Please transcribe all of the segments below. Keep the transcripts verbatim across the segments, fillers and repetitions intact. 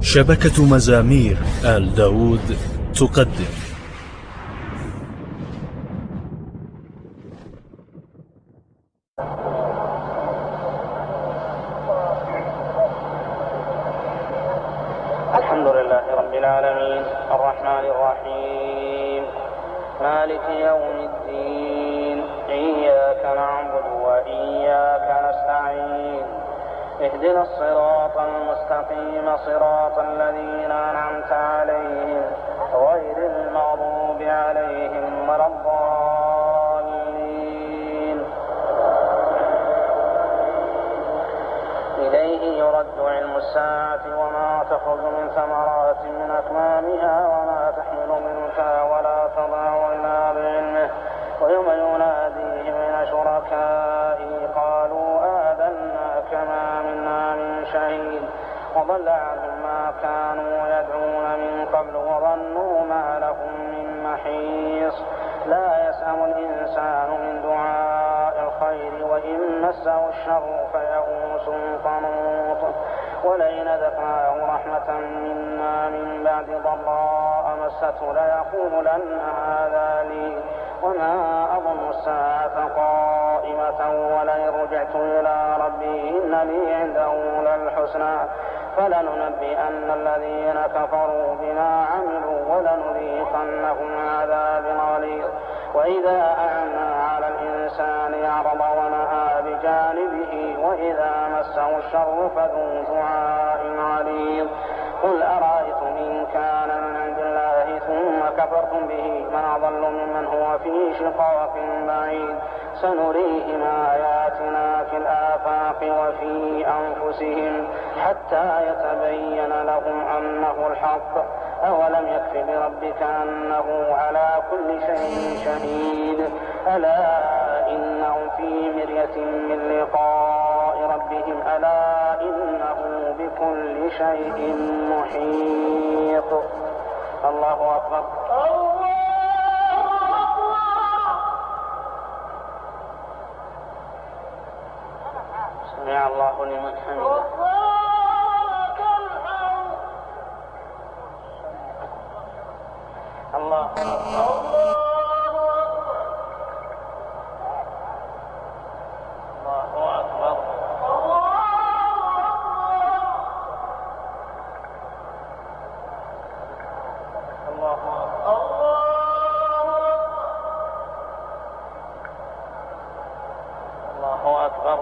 شبكة مزامير آل داود تقدم الحمد لله رب العالمين الرحمن الرحيم مالك يوم الدين إياك نعبد وإياك نستعين اهدنا الصراط المستقيم صراط الذين أنعمت عليهم غير المغضوب عليهم ولا الضالين. إليه يرد علم الساعة وما تخرج من ثمرات من أكمامها وما تحمل من أنثى ولا تضع إلا بعلمه ويوم يناديهم من شركائي قالوا آذنا كما منا من شهيد وضل عنهم ما كانوا يدعون من قبل وظنوا ما لهم من محيص. لا يسأم الإنسان من دعاء الخير وإن مسه الشر فيئوس قنوط ولئن ذقناه رحمة منا من بعد ضراء مسته ليقولن هذا لي وما أظن الساعة قائمة ولئن رجعت إلى ربي إن لي عنده للحسنى فلننبئن الذين كفروا بما عملوا ولنذيقنهم عذاب غليظ. وإذا أعنا على الإنسان أعرض ونأى بجانبه وإذا مسه الشر فذو دعاء عريض. قل أرأيتم إن كان من عند الله ثم كفرتم به من أضل ممن هو في شقاق بعيد. سنريهم آياتنا في الآفاق وفي أنفسهم حتى يتبين لهم أنه الحق. أولم يكف بربك أنه على كل شيء شهيد. ألا إنهم في مرية من لقاء ربهم ألا إنه بكل شيء محيط. الله أكبر. سمع الله لمن حمده. الله أكبر. الله أكبر. الله أكبر.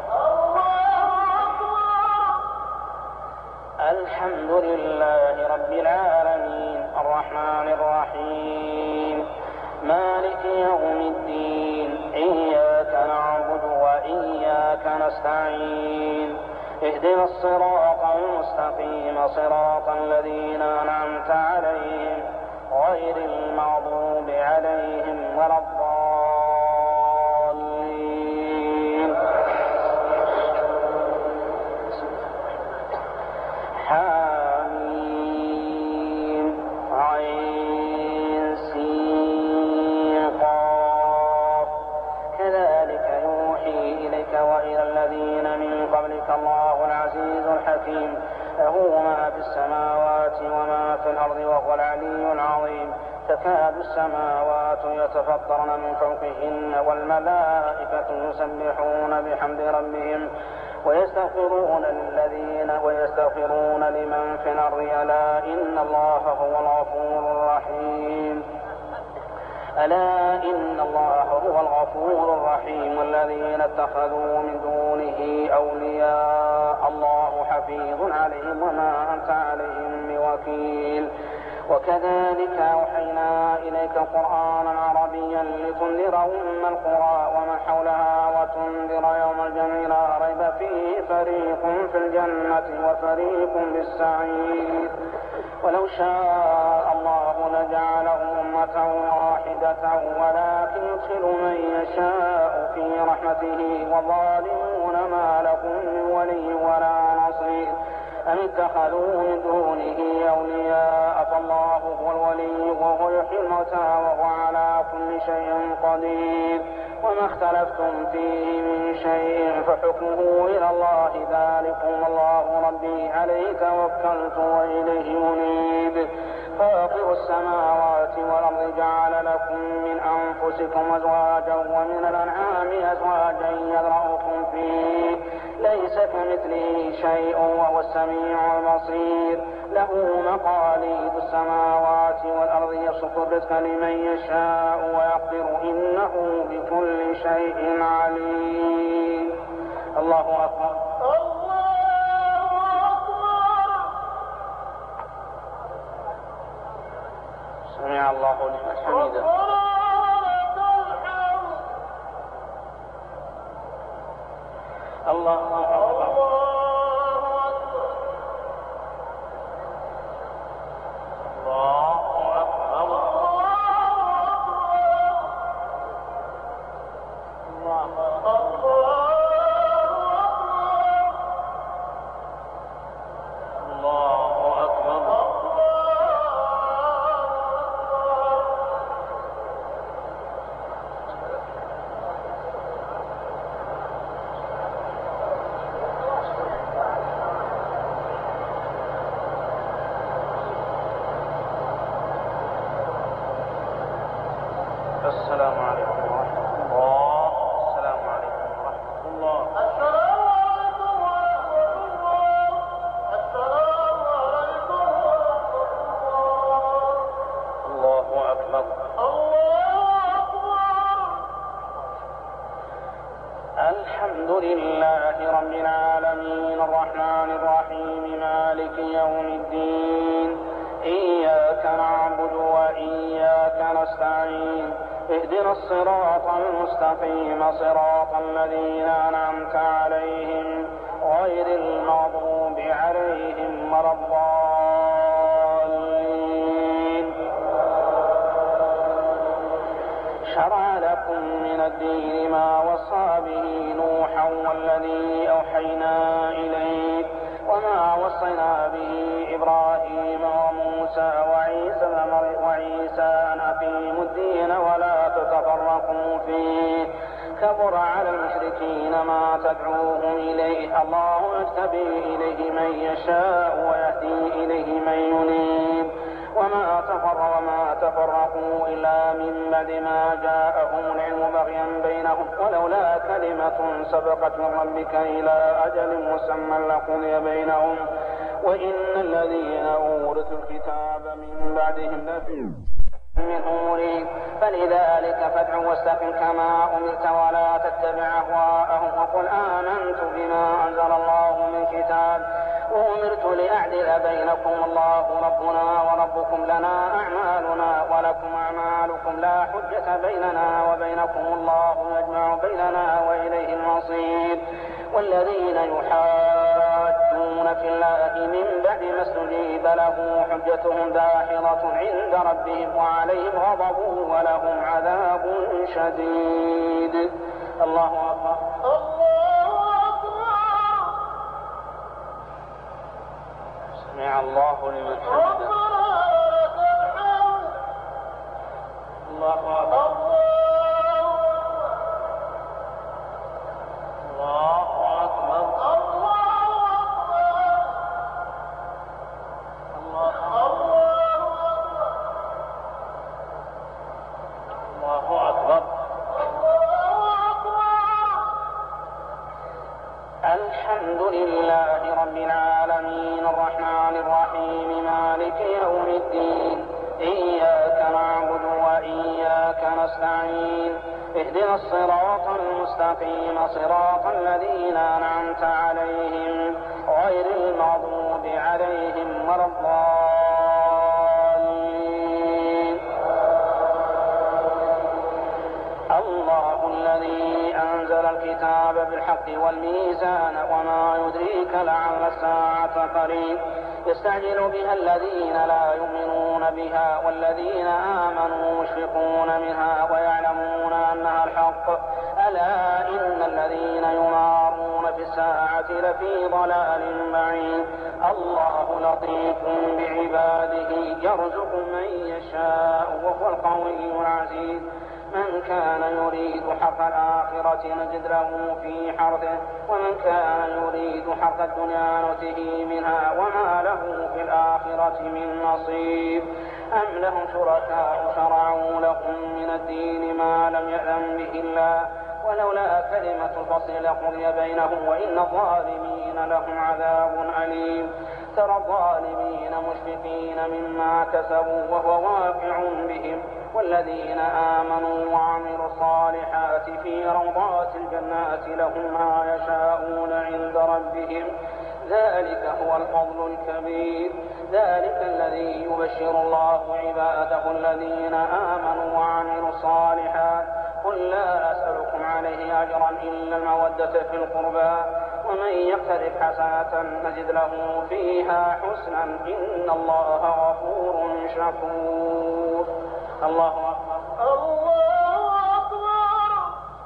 الحمد لله رب العالمين الرحمن الرحيم مالك يوم الدين إياك نعبد وإياك نستعين اهدنا الصراط المستقيم صراط الذين أنعمت عليهم غير المغضوب عليهم ولا الضالين. حميم عين سين قاف كذلك يوحي إليك وإلى الذين من قبلك الله العزيز الحكيم له ما في السماوات وما في الأرض وهو العلي العظيم. تكاد السماوات يتفطرن من فوقهن والملائكة يسبحون بحمد ربهم ويستغفرون للذين ويستغفرون لمن في الأرض ألا إن الله هو الغفور الرحيم. ألا إن الله هو الغفور الرحيم. والذين اتخذوا من دونه أولياء الله حفيظ عليهم وما أنت عليهم بوكيل. وكذلك أوحينا إليك قرآنا عربيا لتنذر أم القرى ومن حولها وتنذر يوم الجمع لا ريب فيه فريق في الجنة وفريق بالسعير. ولو شاء الله لجعلهم أمة واحدة ولكن يدخل من يشاء في رحمته والظالمون ما لهم من ولي ولا نصير. أم اتخذوا من دونه أولياء فالله هو الولي وهو يحيي الموتى وهو على كل شيء قدير. وما اختلفتم فيه من شيء فحكمه إلى الله ذلكم الله ربي عليه توكلت وإليه منيب. فاطر السماوات والأرض جعل لكم من أنفسكم أزواجا ومن الأنعام أزواجا يذرأكم فيه ليس كمثله شيء وهو السميع البصير. له مقاليد السماوات والأرض يبسط الرزق لمن يشاء ويقدر إنه بكل شيء عليم. الله أكبر. سمع الله لمن حمده. الله أكبر. السلام عليكم ورحمة الله. السلام عليكم ورحمة الله. السلام عليكم ورحمة الله. السلام عليكم ورحمة الله. الله أكبر. الله أكبر. الحمد لله رب العالمين الرحمن الرحيم مالك يوم الدين. إياك نعبد وإياك نستعين. اهدنا الصراط المستقيم صراط الذين أنعمت عليهم غير المغضوب عليهم ولا الضالين. شرع لكم من الدين ما وصى به نوحا والذي أوحينا إليك وما وصينا به إبراهيم وموسى وعيسى وعيسى أن أقيموا الدين ولا تتفرقوا فيه كبر على المشركين ما تدعوهم إليه. الله يجتبي إليه من يشاء ويهدي إليه من ينيب. وما تفر وما تفرقوا إلا من بعد ما جاءهم العلم بغيا بينهم ولولا كلمة سبقت من ربك إلى أجل مسمى لقضي بينهم وإن الذين أورثوا الكتاب من بعدهم لفي منه مريب. فلذلك فادع واستقم كما أمرت ولا تتبع أهواءهم وقل آمنت بما أنزل الله من كتاب وأمرت لأعدل بينكم الله ربنا وربكم لنا أعمالنا ولكم أعمالكم لا حجة بيننا وبينكم الله يجمع بيننا وإليه المصير. والذين يحاجون في الله من بعد ما استجيب له حجتهم داحضة عند ربهم وعليهم غضب ولهم عذاب شديد. الله أكبر. سمع الله لمن حمده. الله أكبر. الله أكبر. الله أكبر. الحمد لله رب العالمين الرحمن الرحيم مالك يوم الدين. إياك نعبد وإياك نستعين. اهدنا الصراط المستقيم صراط الذين أنعمت عليهم غير المغضوب عليهم ولا الضالين. الله الذي أنزل الكتاب بالحق والميزان وما يدريك لعل الساعة قريب. يستعجل بها الذين لا يؤمنون بها والذين آمنوا مشفقون منها ويعلمون أنها الحق. ألا إن الذين يمارون في الساعة لفي ضلال بعيد. الله لطيف بعباده يرزق من يشاء وهو القوي العزيز. من كان يريد حرث الآخرة نجد له في حرثه ومن كان يريد حرث الدنيا نؤته منها وما الجنات من نصيب أم لهم شركاء شرعوا لهم من الدين ما لم يأذن به الله ولولا كلمة الفصل لقضي بينهم وإن الظالمين لهم عذاب أليم ترى الظالمين مشفقين مما كسبوا وهو واقع بهم والذين آمنوا وعملوا الصالحات في روضات الجنات لهم ما يشاءون عند ربهم ذلك هو الفضل الكبير ذلك الذي يبشر الله عباده الذين آمنوا وعملوا الصالحات قل لا أسألكم عليه أجرا إلا المودة في القربى ومن يقترف حسنة نزد له فيها حسنا إن الله غفور شكور. الله أكبر. الله أكبر.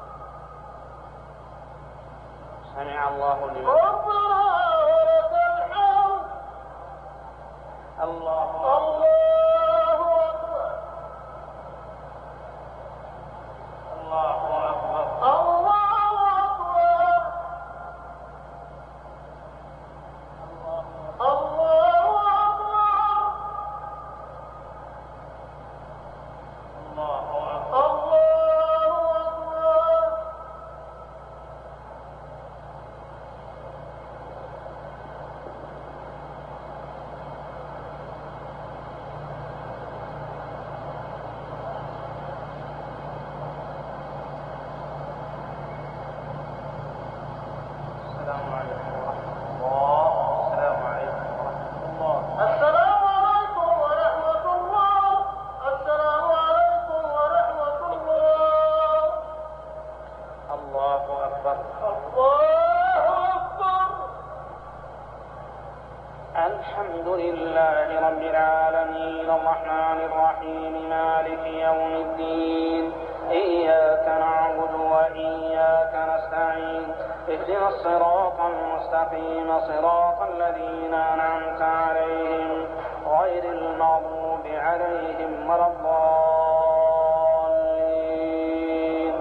سمع الله لمن ربنا ولك الحمد. الله الله أكبر. الله أكبر. الله أكبر. الله أكبر. الله أكبر. الله أكبر. السلام عليكم ورحمة الله. السلام عليكم ورحمة الله. السلام عليكم ورحمة الله. السلام عليكم ورحمة الله. الله أكبر. الله أكبر. الحمد لله رب العالمين الرحمن الرحيم مالك يوم الدين إياك نعبد وإياك نستعين اهدنا الصراط المستقيم صراط الذين أنعمت عليهم غير المغضوب عليهم ولا الضالين.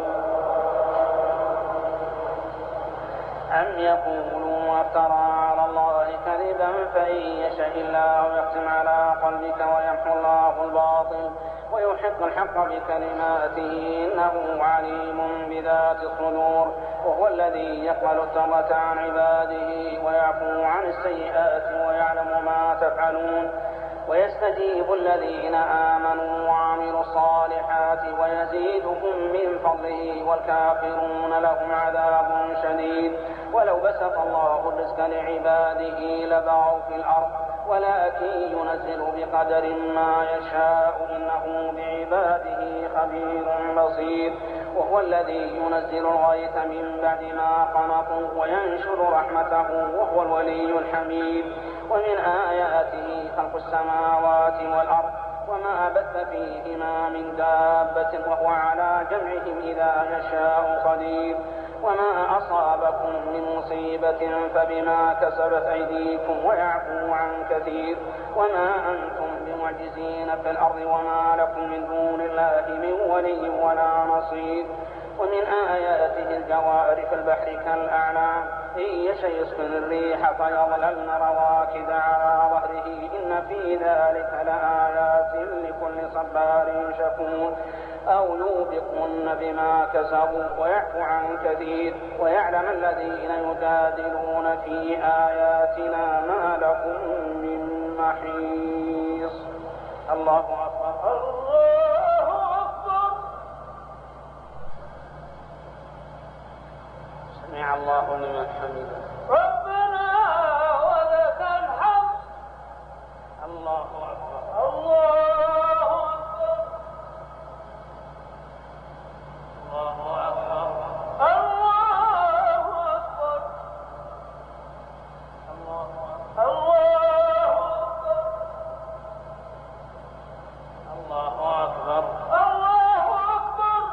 أم يقولون افترى على الله كذبا فإن يشاء الله يختم على قلبك ويمحو الله الباطل ويحق الحق بكلماته إنه عليم بذات الصدور وهو الذي يقبل التوبة عن عباده ويعفو عن السيئات ويعلم ما تفعلون ويستجيب الذين آمنوا وعملوا الصالحات ويزيدهم من فضله والكافرون لهم عذاب شديد ولو بسط الله الرزق لعباده لبغوا في الأرض ولكن ينزل بقدر ما يشاء إنه بعباده خبير بصير وهو الذي ينزل الغيث من بعد ما قنطوا وينشر رحمته وهو الولي الحميد ومن آياته خلق السماوات والأرض وما بث فيهما من دابة وهو على جمعهم إذا يشاء قدير وما أصابكم من مصيبة فبما كسبت أيديكم ويعفو عن كثير وما أنتم بمعجزين في الأرض وما لكم من دون الله من ولي ولا نصير ومن آياته الجوار في البحر كالأعلام إن يشأ يسكن الريح فيظللن رواكد على ظهره إن في ذلك لآيات لكل صبار شكور أو يوبقن بما كسبوا ويعفو عن كثير ويعلم الذين يجادلون في آياتنا ما لهم من محيص. الله أكبر. الله أكبر. سمع الله لمن حمده. ربنا ولك الحمد. الله أكبر. الله أكبر. الله أكبر. الله أكبر. الله أكبر. الله الله أكبر. أكبر. الله أكبر.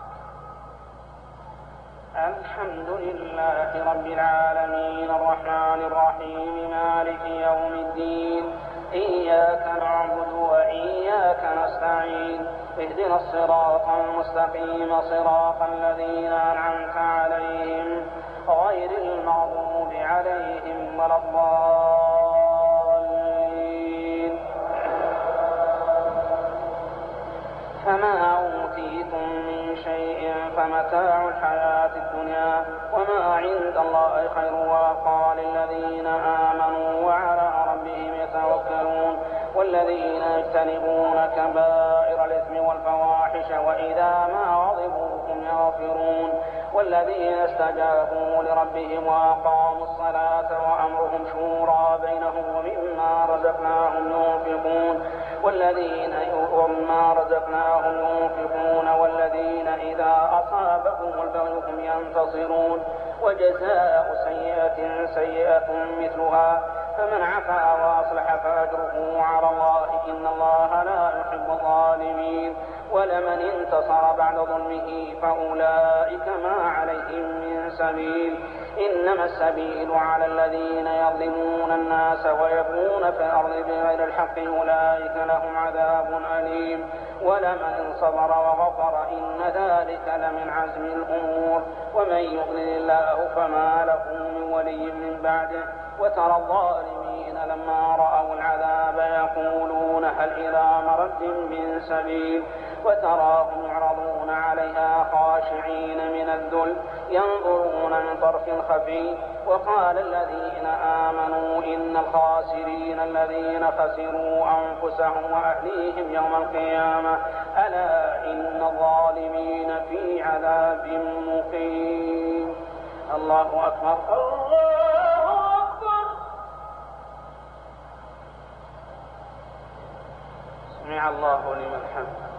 الحمد لله رب العالمين الرحمن الرحيم مالك يوم الدين إياك نعبد وإياك نستعين اهدنا الصراط المستقيم صراط الذين أنعمت عليهم غير المغضوب عليهم ولا الضالين. والذين يجتنبون كبائر الإثم والفواحش وإذا ما غضبوا هم يغفرون والذين استجابوا لربهم وأقاموا الصلاة وأمرهم شورى بينهم ومما رزقناهم ينفقون والذين ومما رزقناهم ينفقون والذين إذا أصابهم البغي هم ينتصرون وجزاء سيئة سيئة مثلها فمن عفا وأصلح فأجره على الله إن الله لا يحب الظالمين ولمن انتصر بعد ظلمه فأولئك ما عليهم من سبيل إنما السبيل على الذين يظلمون الناس ويبغون في الأرض بغير الحق أولئك لهم عذاب أليم ولمن صبر وغفر إن ذلك لمن عزم الأمور ومن يضلل الله فما له من ولي من بعده وترى الظالمين لما رأوا العذاب يقولون هل إلى مرد من سبيل وتراهم يعرضون عليها خاشعين من الذل ينظرون من طرف خفي وقال الذين آمنوا إن الخاسرين الذين خسروا أنفسهم وأهليهم يوم القيامة ألا إن الظالمين في عذاب مقيم. الله أكبر. الله أكبر. سمع الله لمن حمده.